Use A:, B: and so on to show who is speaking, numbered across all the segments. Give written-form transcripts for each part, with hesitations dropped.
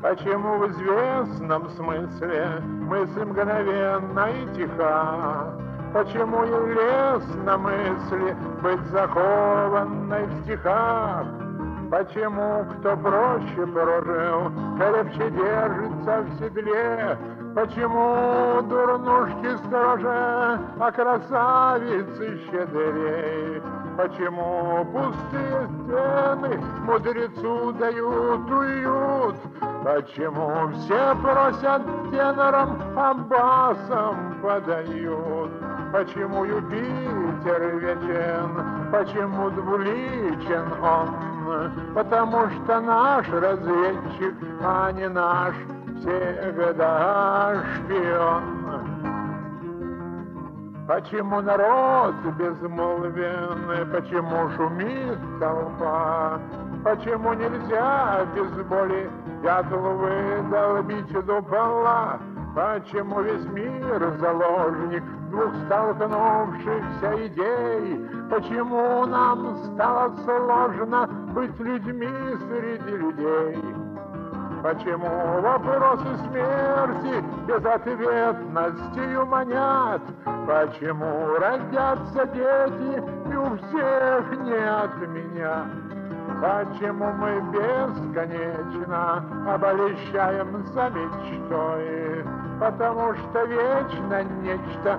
A: Почему в известном смысле мысль мгновенна и тиха? Почему и лестно мысли быть закованной в стихах? Почему, кто проще прожил, крепче держится в седле? Почему дурнушки строже, а красавицы щедрей? Почему пустые стены мудрецу дают уют? Почему все просят тенором, а басом подают? Почему Юпитер вечен, почему двуличен он? Потому что наш разведчик, а не наш всегда шпион. Почему народ безмолвен, почему шумит толпа? Почему нельзя без боли дятлу выдолбить до пола? Почему весь мир заложник двух столкнувшихся идей? Почему нам стало сложно быть людьми среди людей? Почему вопросы смерти безответностью манят? Почему родятся дети и у всех нет меня? Почему мы бесконечно обольщаемся мечтой? Потому что вечно нечто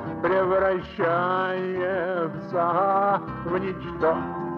A: превращается в ничто.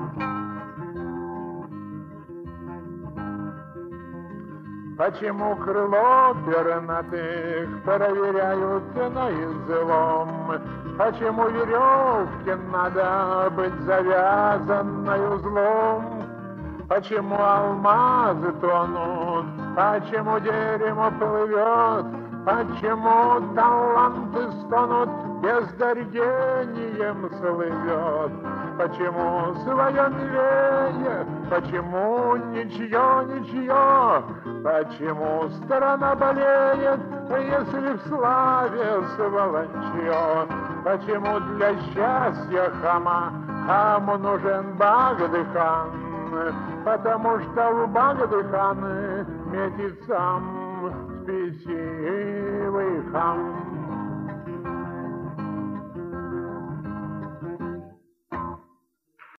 A: Почему крыло пернатых проверяют на излом? Почему веревке надо быть завязанной узлом? Почему алмазы тонут? Почему дерево плывет? Почему таланты стонут, бездарением слывет? Почему свое милее? Почему ничье? Почему страна болеет, если в славе сволочье? Почему для счастья хаму нужен Багдыхан? Потому что в Багдыхан метит сам спесивый хам.